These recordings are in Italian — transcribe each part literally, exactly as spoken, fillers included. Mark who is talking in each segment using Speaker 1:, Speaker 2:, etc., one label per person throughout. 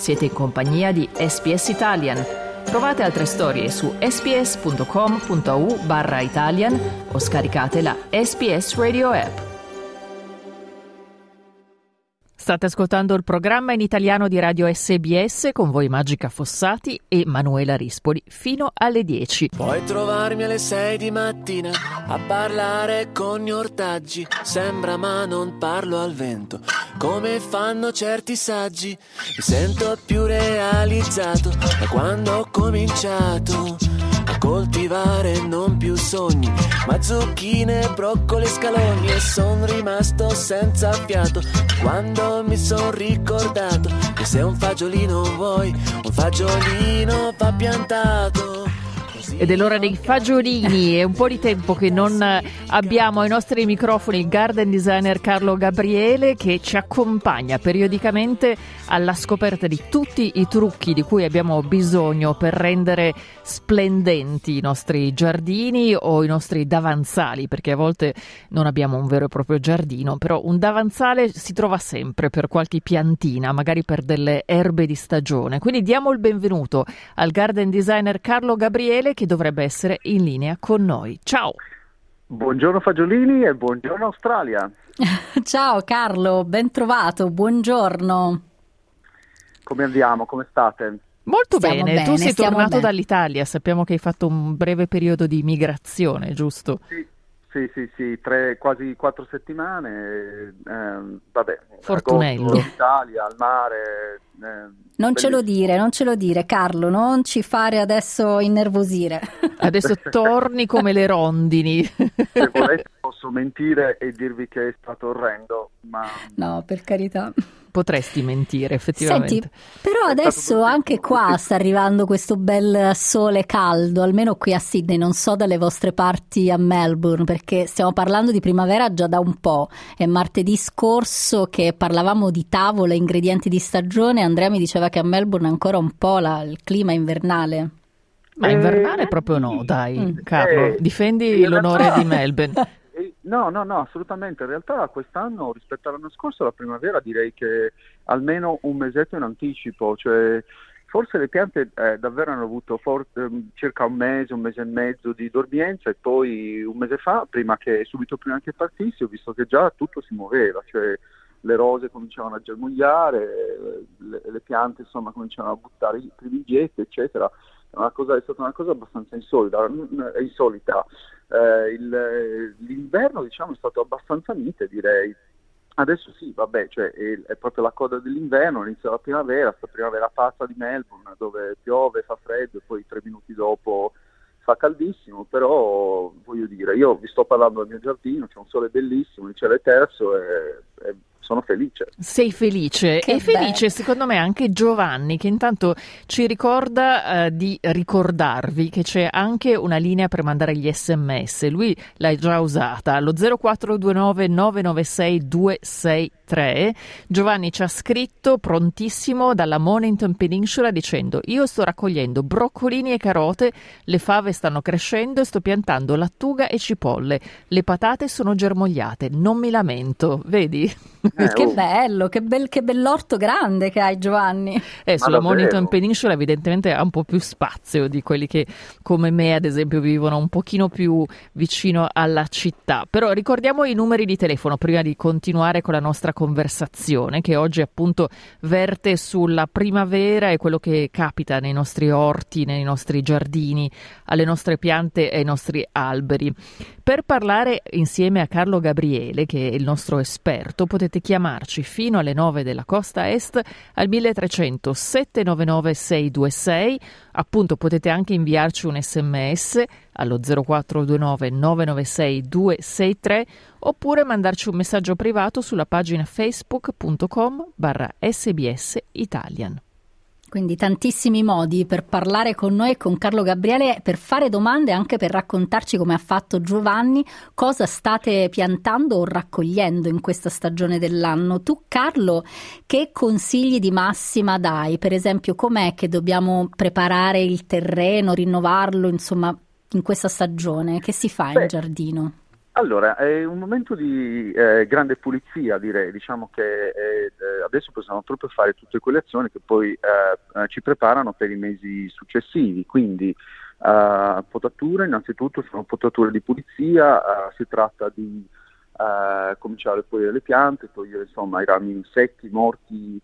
Speaker 1: Siete in compagnia di S B S Italian. Trovate altre storie su sbs.com.au barra Italian o scaricate la S B S Radio app. State ascoltando il programma in italiano di Radio S B S con voi Magica Fossati e Manuela Rispoli fino alle dieci.
Speaker 2: Puoi trovarmi alle sei di mattina a parlare con gli ortaggi. Sembra ma non parlo al vento, come fanno certi saggi. Mi sento più realizzato da quando ho cominciato a coltivare non più sogni, ma zucchine, broccoli e scalogni. E son rimasto senza fiato quando mi son ricordato che se un fagiolino vuoi, un fagiolino va piantato.
Speaker 1: Ed è l'ora dei fagiolini. È un po' di tempo che non abbiamo ai nostri microfoni il garden designer Carlo Gabriele, che ci accompagna periodicamente alla scoperta di tutti i trucchi di cui abbiamo bisogno per rendere splendenti i nostri giardini o i nostri davanzali, perché a volte non abbiamo un vero e proprio giardino, però un davanzale si trova sempre per qualche piantina, magari per delle erbe di stagione. Quindi diamo il benvenuto al garden designer Carlo Gabriele, che dovrebbe essere in linea con noi. Ciao!
Speaker 3: Buongiorno fagiolini e buongiorno Australia!
Speaker 4: Ciao Carlo, ben trovato, buongiorno!
Speaker 3: Come andiamo? Come state?
Speaker 1: Molto
Speaker 4: stiamo
Speaker 1: bene.
Speaker 4: bene,
Speaker 1: Tu sei tornato
Speaker 4: bene.
Speaker 1: dall'Italia, sappiamo che hai fatto un breve periodo di migrazione, giusto?
Speaker 3: Sì, sì, sì, sì, tre, quasi quattro settimane, ehm, vabbè,
Speaker 1: Fortunello.
Speaker 3: agosto, Italia, al mare. ehm,
Speaker 4: Non ce lo
Speaker 3: bellissimo.
Speaker 4: dire, non ce lo dire Carlo, non ci fare adesso innervosire.
Speaker 1: Adesso torni come le rondini.
Speaker 3: Se volete posso mentire e dirvi che è stato orrendo, ma
Speaker 4: No, per carità.
Speaker 1: Potresti mentire, effettivamente.
Speaker 4: Senti, però
Speaker 3: È stato
Speaker 4: adesso
Speaker 3: brutto,
Speaker 4: anche qua
Speaker 3: brutto.
Speaker 4: sta arrivando questo bel sole caldo, almeno qui a Sydney, non so dalle vostre parti a Melbourne, perché stiamo parlando di primavera già da un po'. È martedì scorso che parlavamo di tavole, ingredienti di stagione, Andrea mi diceva che a Melbourne ancora un po' la, il clima è invernale.
Speaker 1: Ma invernale
Speaker 3: Eh,
Speaker 1: proprio no, dai,
Speaker 4: Mm.
Speaker 1: Carlo,
Speaker 3: Eh,
Speaker 1: difendi
Speaker 3: in
Speaker 1: l'onore
Speaker 3: realtà-
Speaker 1: di Melbourne.
Speaker 3: Eh, No, no, no, assolutamente. In realtà quest'anno rispetto all'anno scorso la primavera direi che almeno un mesetto in anticipo, cioè forse le piante eh, davvero hanno avuto for- ehm, circa un mese, un mese e mezzo di dormienza e poi un mese fa, prima che subito prima che partissi, ho visto che già tutto si muoveva, cioè le rose cominciavano a germogliare, le, le piante insomma cominciavano a buttare i primi getti, eccetera. È una cosa, è stata una cosa abbastanza insolita, insolita. Eh, il- l'inverno diciamo è stato abbastanza mite, direi. Adesso sì, vabbè, cioè è, è proprio la coda dell'inverno, inizia la primavera, sta primavera pazza di Melbourne dove piove, fa freddo e poi tre minuti dopo fa caldissimo, però voglio dire, io vi sto parlando del mio giardino, c'è un sole bellissimo, il cielo è terzo e, e sono felice.
Speaker 1: Sei felice
Speaker 4: Che
Speaker 1: e felice
Speaker 4: bello.
Speaker 1: secondo me anche Giovanni, che intanto ci ricorda eh, di ricordarvi che c'è anche una linea per mandare gli sms. Lui l'ha già usata allo zero quattro due nove nove nove sei due sei tre. Giovanni ci ha scritto prontissimo dalla Mornington Peninsula dicendo: io sto raccogliendo broccolini e carote, le fave stanno crescendo e sto piantando lattuga e cipolle, le patate sono germogliate, non mi lamento, vedi?
Speaker 3: Eh,
Speaker 4: Che
Speaker 3: oh.
Speaker 4: bello, che, bel, che bell'orto grande che hai Giovanni.
Speaker 1: Eh, sulla
Speaker 3: davvero?
Speaker 1: Mornington Peninsula evidentemente ha un po' più spazio di quelli che come me ad esempio vivono un pochino più vicino alla città. Però ricordiamo i numeri di telefono prima di continuare con la nostra conversazione, che oggi appunto verte sulla primavera e quello che capita nei nostri orti, nei nostri giardini, alle nostre piante e ai nostri alberi. Per parlare insieme a Carlo Gabriele, che è il nostro esperto, potete chiamarci fino alle nove della costa est al milletrecento sette nove nove sei due sei. Appunto potete anche inviarci un sms allo zero quattro due nove nove nove sei due sei tre oppure mandarci un messaggio privato sulla pagina facebook.com barra sbs Italian.
Speaker 4: Quindi tantissimi modi per parlare con noi e con Carlo Gabriele, per fare domande e anche per raccontarci, come ha fatto Giovanni, cosa state piantando o raccogliendo in questa stagione dell'anno. Tu Carlo, che consigli di massima dai? Per esempio, com'è che dobbiamo preparare il terreno, rinnovarlo, insomma, in questa stagione? Che si fa
Speaker 3: Beh,
Speaker 4: in giardino?
Speaker 3: Allora, è un momento di eh, grande pulizia, direi. Diciamo che eh, adesso possiamo proprio fare tutte quelle azioni che poi eh, ci preparano per i mesi successivi. Quindi eh, potature, innanzitutto sono potature di pulizia, eh, si tratta di eh, cominciare a togliere le piante, togliere insomma i rami secchi, morti,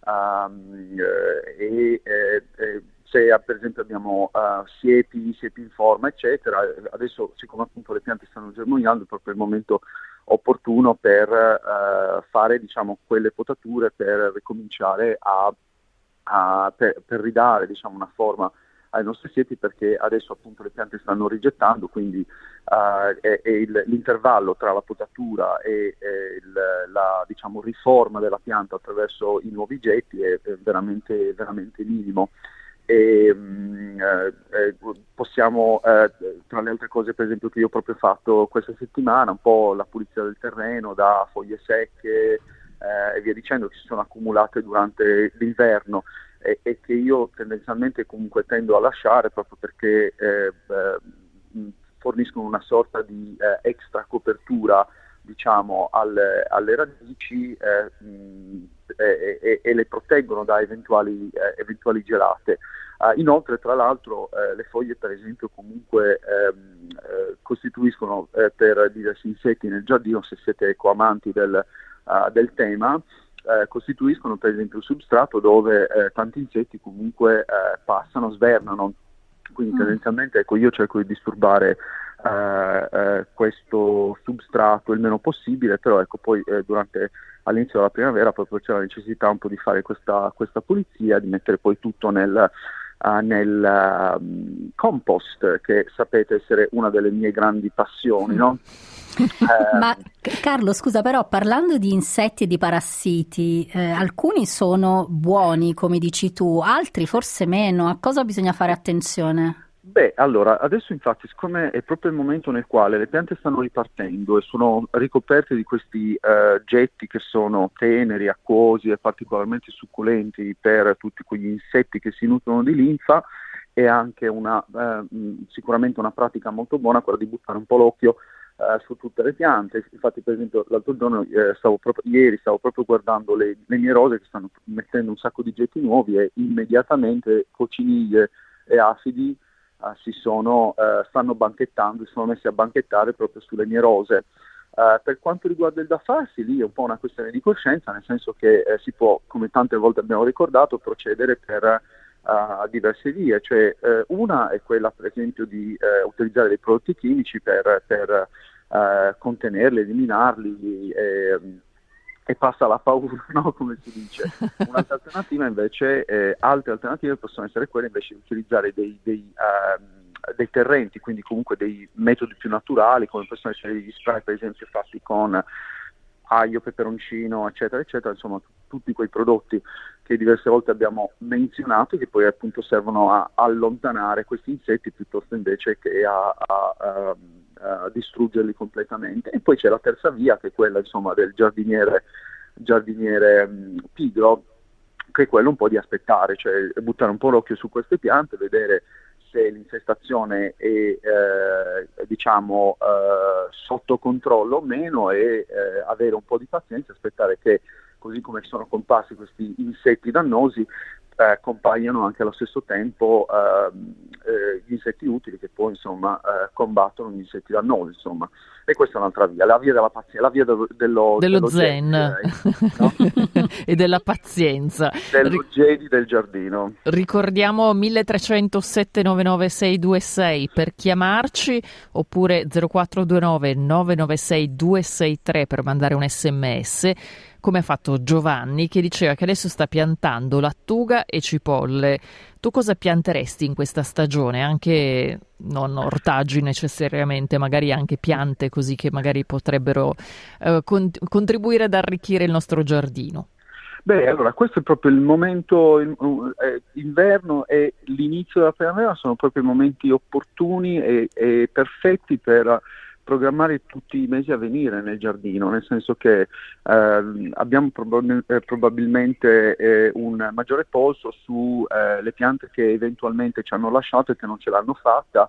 Speaker 3: um, eh, e eh, se per esempio abbiamo uh, siepi, siepi in forma, eccetera. Adesso, siccome appunto le piante stanno germogliando, è proprio il momento opportuno per uh, fare, diciamo, quelle potature per ricominciare a, a per, per ridare, diciamo, una forma ai nostri siepi, perché adesso appunto le piante stanno rigettando, quindi uh, è, è il, l'intervallo tra la potatura e, e il, la, diciamo, riforma della pianta attraverso i nuovi getti è, è veramente, veramente minimo. E mh, eh, possiamo, eh, tra le altre cose per esempio che io ho proprio fatto questa settimana, un po' la pulizia del terreno da foglie secche eh, e via dicendo, che si sono accumulate durante l'inverno e, e che io tendenzialmente comunque tendo a lasciare, proprio perché eh, eh, forniscono una sorta di eh, extra copertura, diciamo, alle, alle radici eh, mh, e, e, e le proteggono da eventuali, eh, eventuali gelate. Uh, inoltre, tra l'altro, eh, le foglie, per esempio, comunque ehm, eh, costituiscono eh, per diversi insetti nel giardino, se siete ecoamanti del, uh, del tema, eh, costituiscono per esempio il substrato dove eh, tanti insetti comunque eh, passano, svernano. Quindi tendenzialmente, ecco, io cerco di disturbare eh, eh, questo substrato il meno possibile, però ecco poi eh, durante all'inizio della primavera proprio c'è la necessità un po' di fare questa, questa pulizia, di mettere poi tutto nel, uh, nel um, compost, che sapete essere una delle mie grandi passioni, no?
Speaker 4: Eh, Ma Carlo, scusa, però parlando di insetti e di parassiti, eh, alcuni sono buoni, come dici tu, altri forse meno. A cosa bisogna fare attenzione?
Speaker 3: Beh, allora, adesso infatti, siccome è proprio il momento nel quale le piante stanno ripartendo e sono ricoperte di questi eh, getti che sono teneri, acquosi e particolarmente succulenti per tutti quegli insetti che si nutrono di linfa, è anche una, eh, sicuramente una pratica molto buona quella di buttare un po' l'occhio Uh, su tutte le piante. Infatti, per esempio, l'altro giorno, eh, stavo proprio, ieri stavo proprio guardando le, le mie rose che stanno mettendo un sacco di getti nuovi e immediatamente cocciniglie e afidi uh, si sono, uh, stanno banchettando, si sono messi a banchettare proprio sulle mie rose. Uh, per quanto riguarda il da farsi, lì è un po' una questione di coscienza, nel senso che eh, si può, come tante volte abbiamo ricordato, procedere per a diverse vie, cioè eh, una è quella per esempio di eh, utilizzare dei prodotti chimici per, per eh, contenerli, eliminarli e, e passa la paura, no? Come si dice. Un'altra alternativa invece, eh, altre alternative possono essere quelle invece di utilizzare dei, dei, uh, dei terrenti, quindi comunque dei metodi più naturali, come possono essere gli spray per esempio fatti con aglio, peperoncino, eccetera, eccetera, insomma t- tutti quei prodotti che diverse volte abbiamo menzionato, che poi appunto servono a allontanare questi insetti piuttosto invece che a, a, a, a distruggerli completamente. E poi c'è la terza via, che è quella insomma del giardiniere, giardiniere mh, pigro, che è quello un po' di aspettare, cioè buttare un po' l'occhio su queste piante, vedere se l'infestazione è eh, diciamo eh, sotto controllo o meno e eh, avere un po' di pazienza, aspettare che, così come sono comparsi questi insetti dannosi, eh, compaiano anche allo stesso tempo eh, eh, gli insetti utili, che poi insomma eh, combattono gli insetti dannosi, insomma. E questa è un'altra via, la via della pazienza, la via dello, dello,
Speaker 1: dello,
Speaker 3: dello
Speaker 1: zen,
Speaker 3: Jedi, no?
Speaker 1: E della pazienza,
Speaker 3: dello Jedi del giardino.
Speaker 1: Ricordiamo mille trecento sette nove nove sei due sei per chiamarci, oppure zero quattro due nove nove nove sei due sei tre per mandare un sms, come ha fatto Giovanni, che diceva che adesso sta piantando lattuga e cipolle. Tu cosa pianteresti in questa stagione? Anche non ortaggi necessariamente, magari anche piante così che magari potrebbero eh, con- contribuire ad arricchire il nostro giardino.
Speaker 3: Beh, allora questo è proprio il momento, il, eh, inverno e l'inizio della primavera sono proprio i momenti opportuni e, e perfetti per programmare tutti i mesi a venire nel giardino, nel senso che eh, abbiamo prob- eh, probabilmente eh, un maggiore polso su eh, le piante che eventualmente ci hanno lasciato e che non ce l'hanno fatta,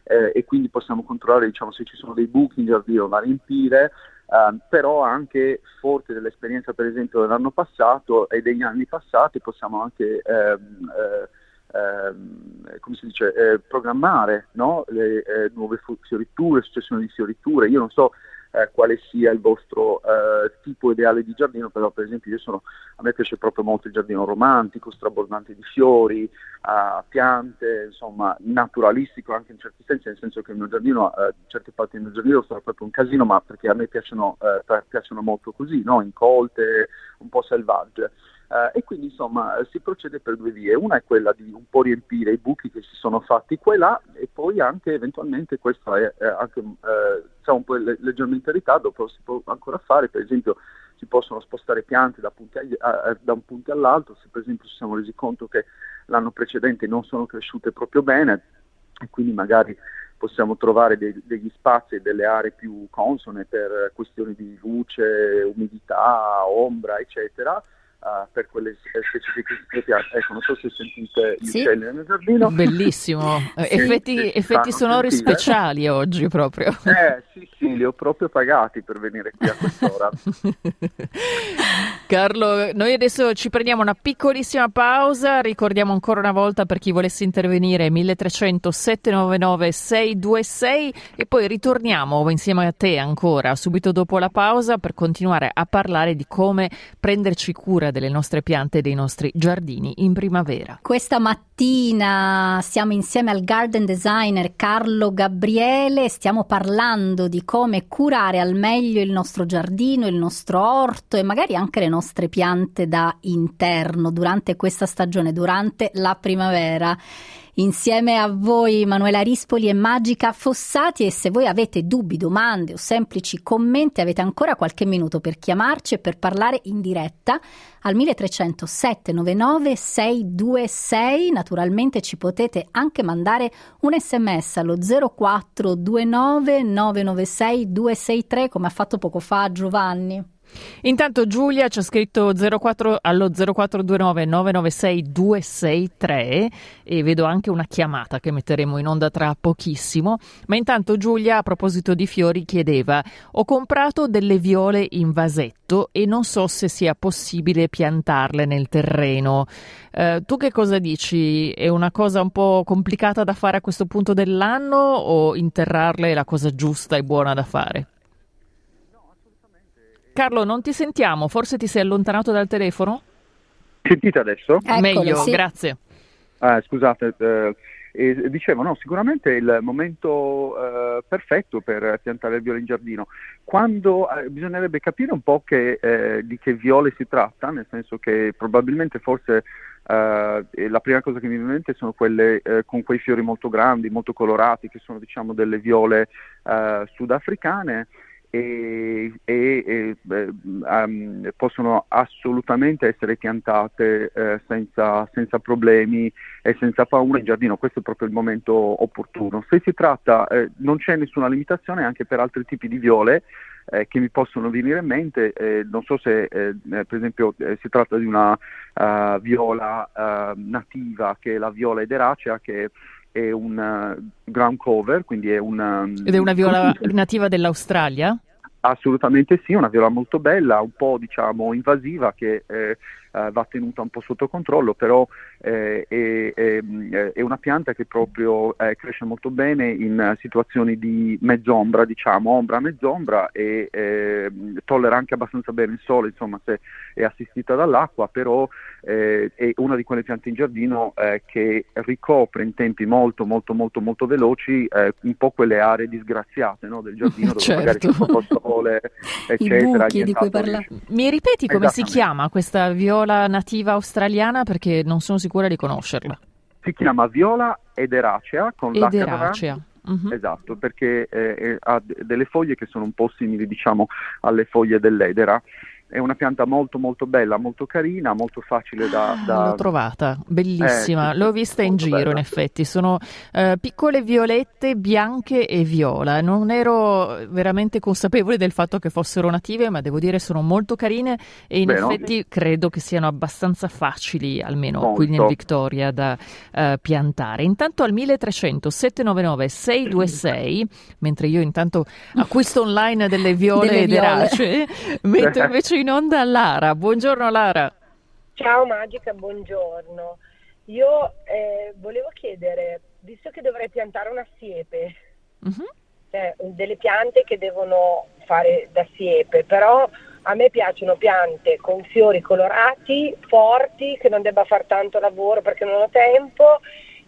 Speaker 3: eh, e quindi possiamo controllare, diciamo, se ci sono dei buchi in giardino da riempire. Uh, però anche forte dell'esperienza per esempio dell'anno passato e degli anni passati possiamo anche ehm, eh, ehm, come si dice eh, programmare, no? le eh, nuove fioriture, successione di fioriture. Io non so eh, quale sia il vostro eh, tipo ideale di giardino, però per esempio io sono, a me piace proprio molto il giardino romantico, strabordante di fiori, uh, piante, insomma naturalistico anche in certi sensi, nel senso che il mio giardino, uh, certe parti del mio giardino sono proprio un casino, ma perché a me piacciono, uh, piacciono molto così, no? Incolte, un po' selvagge. Uh, e quindi insomma si procede per due vie. Una è quella di un po' riempire i buchi che si sono fatti qua e là, e poi anche eventualmente, questo è, è anche eh, diciamo un po' le, leggermente in ritardo, però si può ancora fare. Per esempio si possono spostare piante da, punti agli, a, da un punto all'altro. Se per esempio ci siamo resi conto che l'anno precedente non sono cresciute proprio bene, e quindi magari possiamo trovare dei, degli spazi e delle aree più consone per questioni di luce, umidità, ombra, eccetera. Uh, per quelle specifiche piante. Ecco, non so se sentite gli
Speaker 4: sì.
Speaker 3: uccelli nel giardino.
Speaker 1: Bellissimo, sì, effetti, sì, effetti sonori sentire. Speciali oggi proprio.
Speaker 3: Eh sì, sì, li ho proprio pagati per venire qui a quest'ora.
Speaker 1: Carlo, noi adesso ci prendiamo una piccolissima pausa, ricordiamo ancora una volta per chi volesse intervenire mille trecento sette nove nove sei due sei e poi ritorniamo insieme a te ancora subito dopo la pausa per continuare a parlare di come prenderci cura delle nostre piante e dei nostri giardini in primavera.
Speaker 4: Questa mattina siamo insieme al garden designer Carlo Gabriele, stiamo parlando di come curare al meglio il nostro giardino, il nostro orto e magari anche le nostre piante da interno durante questa stagione, durante la primavera. Insieme a voi Manuela Rispoli e Magica Fossati, e se voi avete dubbi, domande o semplici commenti avete ancora qualche minuto per chiamarci e per parlare in diretta al mille trecento sette nove nove sei due sei. Naturalmente ci potete anche mandare un sms allo zero quattro due nove nove nove sei due sei tre come ha fatto poco fa Giovanni.
Speaker 1: Intanto Giulia ci ha scritto zero quattro allo zero quattro due nove nove nove sei due sei tre e vedo anche una chiamata che metteremo in onda tra pochissimo. Ma intanto Giulia, a proposito di fiori, chiedeva: ho comprato delle viole in vasetto e non so se sia possibile piantarle nel terreno. Eh, tu che cosa dici? È una cosa un po' complicata da fare a questo punto dell'anno o interrarle è la cosa giusta e buona da fare? Carlo, non ti sentiamo, forse ti sei allontanato dal telefono?
Speaker 3: Sentite adesso?
Speaker 4: Eccolo,
Speaker 1: meglio,
Speaker 4: sì.
Speaker 1: Grazie.
Speaker 3: Ah, scusate, eh, eh, dicevo, no, sicuramente è il momento eh, perfetto per piantare le viole in giardino. Quando eh, bisognerebbe capire un po' che, eh, di che viole si tratta, nel senso che probabilmente forse eh, la prima cosa che mi viene in mente sono quelle eh, con quei fiori molto grandi, molto colorati, che sono, diciamo, delle viole eh, sudafricane. E, e, e beh, um, possono assolutamente essere piantate eh, senza, senza problemi e senza paura in giardino. Questo è proprio il momento opportuno. Se si tratta, eh, non c'è nessuna limitazione anche per altri tipi di viole eh, che mi possono venire in mente. Eh, non so se eh, per esempio eh, si tratta di una uh, viola uh, nativa, che è la viola Ederacea, che è un uh, ground cover, quindi è una...
Speaker 1: Ed è una viola nativa dell'Australia?
Speaker 3: Assolutamente sì, una viola molto bella, un po' diciamo invasiva, che eh, eh, va tenuta un po' sotto controllo, però eh, è, è, è una pianta che proprio eh, cresce molto bene in situazioni di mezz'ombra, diciamo, ombra mezz'ombra, e eh, tollera anche abbastanza bene il sole, insomma, se è assistita dall'acqua, però eh, è una di quelle piante in giardino eh, che ricopre in tempi molto molto molto molto veloci eh, un po' quelle aree disgraziate, no, del giardino, dove
Speaker 1: certo.
Speaker 3: magari c'è poco sole, eccetera.
Speaker 4: I buchi di cui parla.
Speaker 1: Mi ripeti come si chiama questa viola nativa australiana, perché non sono sicura di conoscerla?
Speaker 3: Si chiama viola Ederacea con
Speaker 1: Ederacea.
Speaker 3: l'H.
Speaker 1: Uh-huh.
Speaker 3: Esatto, perché eh, ha d- delle foglie che sono un po' simili, diciamo, alle foglie dell'edera. è una pianta molto molto bella, molto carina, molto facile da... da...
Speaker 1: L'ho trovata, bellissima,
Speaker 3: Eh, sì,
Speaker 1: l'ho vista in giro
Speaker 3: bella.
Speaker 1: in effetti, sono eh, piccole violette, bianche e viola, non ero veramente consapevole del fatto che fossero native, ma devo dire sono molto carine e in
Speaker 3: Beh, no?
Speaker 1: effetti credo che siano abbastanza facili, almeno
Speaker 3: Molto.
Speaker 1: qui nel Victoria, da eh, piantare. Intanto al milletrecento sette nove nove sei due sei, mentre io intanto acquisto online delle viole
Speaker 4: Delle
Speaker 1: ed
Speaker 4: viole.
Speaker 1: eracee, metto invece in onda Lara. Buongiorno Lara.
Speaker 5: Ciao Magica, buongiorno. Io eh, volevo chiedere, visto che dovrei piantare una siepe,
Speaker 1: Mhm.
Speaker 5: cioè delle piante che devono fare da siepe, però a me piacciono piante con fiori colorati, forti, che non debba far tanto lavoro perché non ho tempo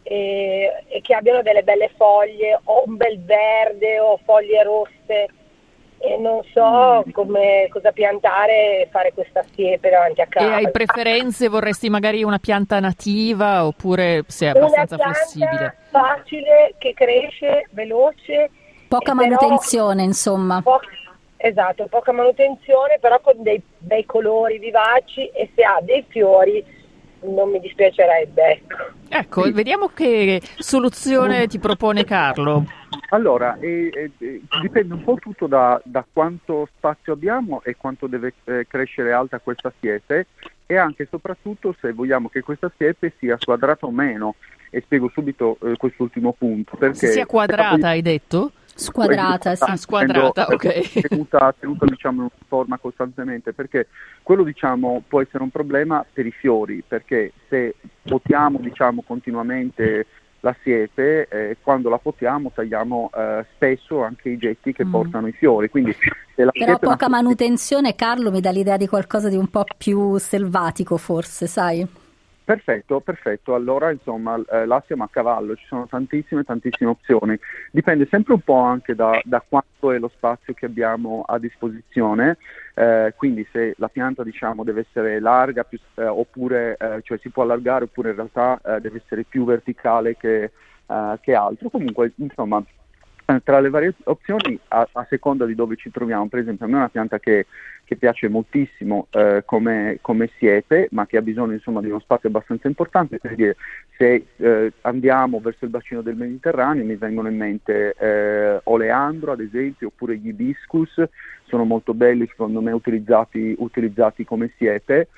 Speaker 5: e, e che abbiano delle belle foglie o un bel verde o foglie rosse. E non so come, cosa piantare e fare questa siepe davanti a
Speaker 1: E
Speaker 5: casa.
Speaker 1: hai preferenze? Vorresti magari una pianta nativa oppure sei
Speaker 5: Una
Speaker 1: abbastanza
Speaker 5: pianta
Speaker 1: flessibile?
Speaker 5: facile, che cresce, veloce.
Speaker 4: Poca
Speaker 5: e però-
Speaker 4: manutenzione, insomma.
Speaker 5: po- esatto, poca manutenzione, però con dei bei colori vivaci e se ha dei fiori non mi dispiacerebbe, ecco.
Speaker 1: Ecco,
Speaker 3: Sì.
Speaker 1: vediamo che soluzione ti propone Carlo.
Speaker 3: Allora, e- e- e dipende un po' tutto da, da quanto spazio abbiamo e quanto deve eh, crescere alta questa siepe e anche e soprattutto se vogliamo che questa siepe sia quadrata o meno. E spiego subito eh, quest'ultimo punto. Perché
Speaker 1: Se sia quadrata, hai detto?
Speaker 4: Squadrata, sì.
Speaker 1: Ah, squadrata, ok.
Speaker 3: Tenuta, tenuta diciamo in forma costantemente, perché quello diciamo può essere un problema per i fiori, perché se potiamo diciamo continuamente la siepe, eh, quando la potiamo tagliamo eh, spesso anche i getti che
Speaker 4: Mm.
Speaker 3: portano i fiori, quindi se la
Speaker 4: Però
Speaker 3: siepe è una-
Speaker 4: poca manutenzione, Carlo, mi dà l'idea di qualcosa di un po' più selvatico, forse, sai?
Speaker 3: Perfetto, perfetto. Allora, insomma, eh, là siamo a cavallo, ci sono tantissime, tantissime opzioni. Dipende sempre un po' anche da, da quanto è lo spazio che abbiamo a disposizione, eh, quindi se la pianta, diciamo, deve essere larga, più, eh, oppure, eh, cioè si può allargare, oppure in realtà eh, deve essere più verticale che, eh, che altro. Comunque, insomma, eh, tra le varie opzioni, a, a seconda di dove ci troviamo, per esempio, a me è una pianta che che piace moltissimo eh, come, come siepe, ma che ha bisogno insomma di uno spazio abbastanza importante, per dire, se eh, andiamo verso il bacino del Mediterraneo mi vengono in mente eh, oleandro ad esempio, oppure gli hibiscus, sono molto belli secondo me utilizzati, utilizzati come siepe.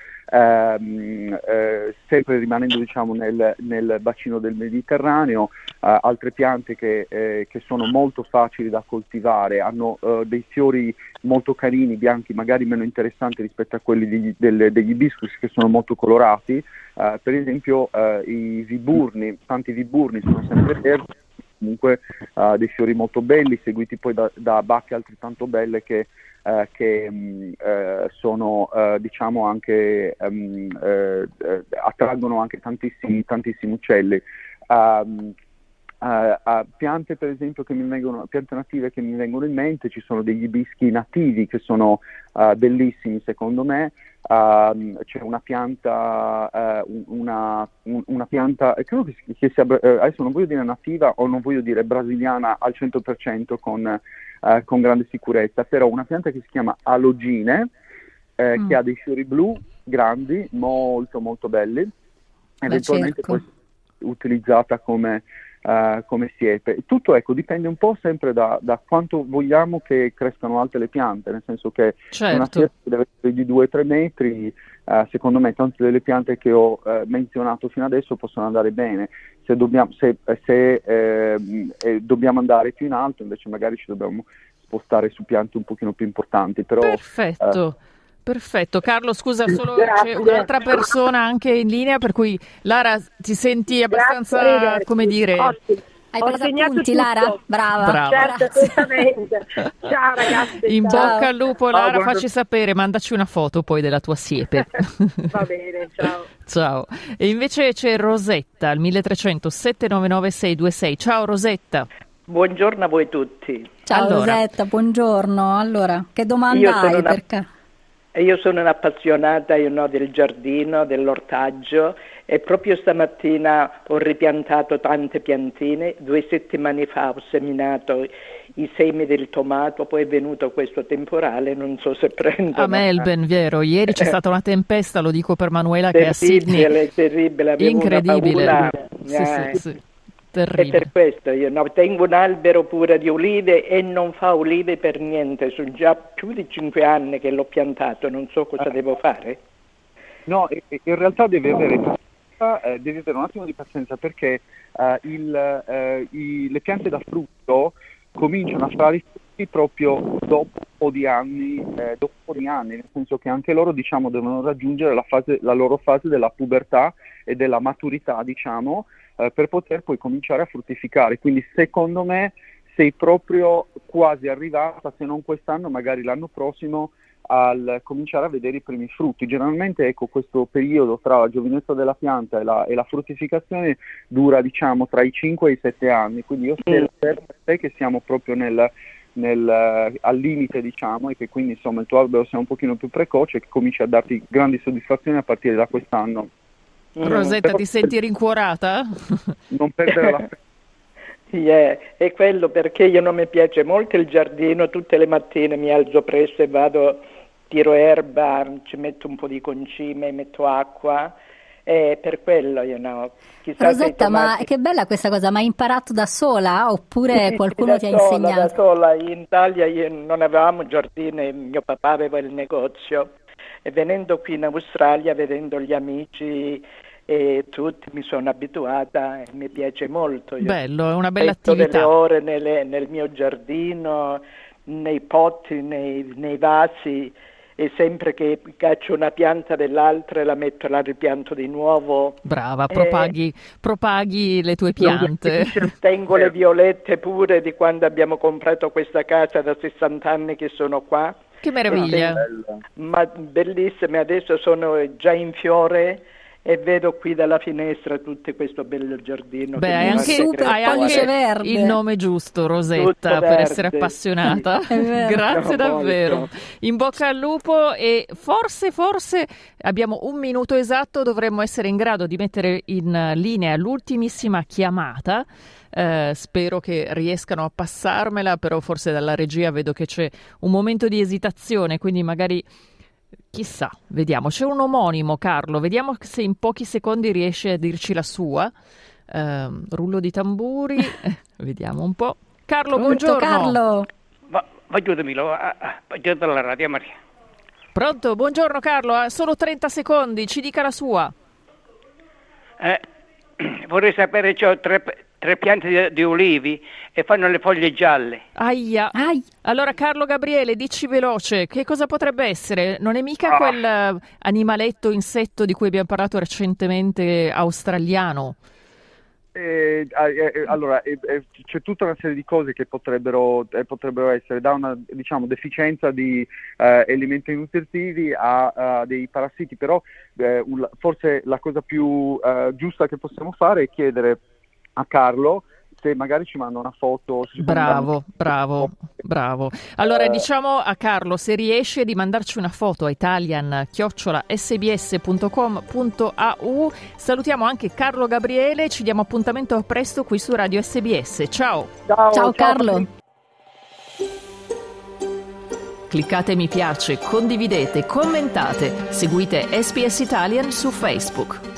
Speaker 3: Ehm, eh, sempre rimanendo diciamo nel, nel bacino del Mediterraneo, eh, altre piante che, eh, che sono molto facili da coltivare, hanno eh, dei fiori molto carini, bianchi, magari meno interessanti rispetto a quelli degli, delle, degli hibiscus che sono molto colorati, eh, per esempio eh, i viburni, tanti viburni sono sempre verdi, comunque eh, dei fiori molto belli, seguiti poi da, da bacche altrettanto belle che Uh, che um, uh, sono uh, diciamo anche um, uh, uh, attraggono anche tantissimi tantissimi uccelli. Um, uh, uh, piante per esempio che mi vengono piante native che mi vengono in mente, ci sono degli ibischi nativi che sono uh, bellissimi secondo me. Uh, c'è una pianta uh, una, un, una pianta credo che, che sia uh, adesso non voglio dire nativa o non voglio dire brasiliana al cento per cento con Uh, con grande sicurezza, però una pianta che si chiama alogine, eh,
Speaker 4: Mm.
Speaker 3: che ha dei fiori blu grandi, molto molto belli, eventualmente
Speaker 4: cerco.
Speaker 3: può essere utilizzata come, uh, come siepe. Tutto ecco dipende un po' sempre da, da quanto vogliamo che crescano alte le piante, nel senso che una
Speaker 1: Certo.
Speaker 3: siepe deve essere di due tre metri. Uh, secondo me tante delle piante che ho uh, menzionato fino adesso possono andare bene. Se dobbiamo, se, se, eh, eh, dobbiamo andare più in alto, invece magari ci dobbiamo spostare su piante un pochino più importanti. Però,
Speaker 1: Perfetto. Perfetto, Carlo, scusa, solo
Speaker 5: Grazie.
Speaker 1: c'è un'altra persona anche in linea, per cui Lara ti senti abbastanza,
Speaker 5: Grazie, ragazzi.
Speaker 1: come dire,
Speaker 5: Ottimo.
Speaker 4: Hai
Speaker 5: Ho
Speaker 4: preso
Speaker 5: segnato
Speaker 4: appunti,
Speaker 5: tutto.
Speaker 4: Lara? Brava.
Speaker 1: Brava.
Speaker 5: Certo,
Speaker 4: Grazie.
Speaker 5: assolutamente. Ciao ragazzi.
Speaker 1: in
Speaker 5: ciao.
Speaker 1: bocca al lupo
Speaker 3: Ciao,
Speaker 1: Lara,
Speaker 3: buona-
Speaker 1: facci sapere, mandaci una foto poi della tua siepe.
Speaker 5: Va bene, ciao.
Speaker 1: Ciao. E invece c'è Rosetta al milletrecento sette nove nove sei due sei. Ciao Rosetta.
Speaker 6: Buongiorno a voi tutti.
Speaker 4: Ciao
Speaker 1: Allora.
Speaker 4: Rosetta, buongiorno. Allora, che domanda
Speaker 6: Io sono
Speaker 4: hai?
Speaker 6: una-
Speaker 4: Perché?
Speaker 6: E io sono un'appassionata you know, del giardino, dell'ortaggio, e proprio stamattina ho ripiantato tante piantine. Due settimane fa ho seminato i semi del tomato, poi è venuto questo temporale, non so se prendono.
Speaker 1: A Melbourne, vero? Ieri c'è stata una tempesta, lo dico per Manuela che è a Sydney.
Speaker 6: Terribile, terribile, avevo
Speaker 1: incredibile.
Speaker 6: Una paura.
Speaker 1: Sì,
Speaker 6: eh.
Speaker 1: sì, sì. Terribile.
Speaker 6: E per questo io no, tengo un albero pure di olive e non fa olive per niente, sono già più di cinque anni che l'ho piantato, non so cosa ah. devo fare.
Speaker 3: No, in realtà devi avere, eh, devi avere un attimo di pazienza perché eh, il, eh, i, le piante da frutto cominciano a fare i frutti proprio dopo un po' di anni, eh, dopo un po' di anni, nel senso che anche loro diciamo devono raggiungere la, fase, la loro fase della pubertà e della maturità, diciamo, per poter poi cominciare a fruttificare. Quindi secondo me sei proprio quasi arrivata, se non quest'anno magari l'anno prossimo, al cominciare a vedere i primi frutti. Generalmente ecco questo periodo tra la giovinezza della pianta e la, e la fruttificazione dura diciamo tra i cinque e i sette anni, quindi io spero per te che siamo proprio nel, nel, al limite diciamo, e che quindi insomma il tuo albero sia un pochino più precoce e che cominci a darti grandi soddisfazioni a partire da quest'anno.
Speaker 1: Rosetta, ti senti rincuorata?
Speaker 3: Non perdere la
Speaker 6: yeah, è quello perché io non mi piace molto il giardino, tutte le mattine mi alzo presto e vado, tiro erba, ci metto un po' di concime, metto acqua, e per quello io no. Chissà
Speaker 4: Rosetta, ma che bella questa cosa, ma hai imparato da sola oppure
Speaker 6: sì,
Speaker 4: qualcuno
Speaker 6: sì,
Speaker 4: ti ha
Speaker 6: sola,
Speaker 4: insegnato?
Speaker 6: Da sola, in Italia io non avevamo giardini, mio papà aveva il negozio. E venendo qui in Australia, vedendo gli amici e tutti, mi sono abituata e mi piace molto. Io
Speaker 1: Bello, è una bella
Speaker 6: metto
Speaker 1: attività.
Speaker 6: delle ore nelle, nel mio giardino, nei potti, nei, nei vasi, e sempre che caccio una pianta dell'altra e la metto, la ripianto di nuovo.
Speaker 1: Brava, propaghi, eh, propaghi le tue piante.
Speaker 6: Tengo le violette pure di quando abbiamo comprato questa casa da sessanta anni che sono qua.
Speaker 1: Che meraviglia!
Speaker 6: Ma bellissime, adesso sono già in fiore e vedo qui dalla finestra tutto questo bello giardino.
Speaker 1: Beh, hai anche, super, hai anche
Speaker 4: verde.
Speaker 1: Il nome giusto, Rosetta, per essere appassionata. Grazie davvero. Molto. In bocca al lupo, e forse, forse abbiamo un minuto esatto, dovremmo essere in grado di mettere in linea l'ultimissima chiamata. Uh, spero che riescano a passarmela, però forse dalla regia vedo che c'è un momento di esitazione, quindi magari chissà, vediamo. C'è un omonimo, Carlo, vediamo se in pochi secondi riesce a dirci la sua. Uh, rullo di tamburi, vediamo un po'. Carlo,
Speaker 4: Pronto,
Speaker 1: buongiorno.
Speaker 4: Carlo.
Speaker 7: Ma aiutamelo, aiuto alla radio Maria.
Speaker 1: Pronto, buongiorno Carlo, ha solo trenta secondi, ci dica la sua.
Speaker 7: Eh, vorrei sapere, c'ho tre... tre piante di, di olivi e fanno le foglie gialle.
Speaker 1: Aia. Ai. Allora Carlo Gabriele, dici veloce, che cosa potrebbe essere? Non è mica ah. quel uh, animaletto, insetto di cui abbiamo parlato recentemente, australiano?
Speaker 3: Eh, eh, allora eh, eh, c'è tutta una serie di cose che potrebbero, eh, potrebbero essere, da una diciamo deficienza di eh, elementi nutritivi a, a dei parassiti, però eh, un, forse la cosa più eh, giusta che possiamo fare è chiedere a Carlo se magari ci manda una foto.
Speaker 1: Bravo, bravo, bravo. Allora eh, diciamo a Carlo se riesce di mandarci una foto a italian chiocciola s b s punto com punto a u. Salutiamo anche Carlo Gabriele, ci diamo appuntamento a presto qui su Radio S B S. Ciao.
Speaker 4: Ciao, ciao Carlo.
Speaker 1: Cliccate mi piace, condividete, commentate, seguite S B S Italian su Facebook.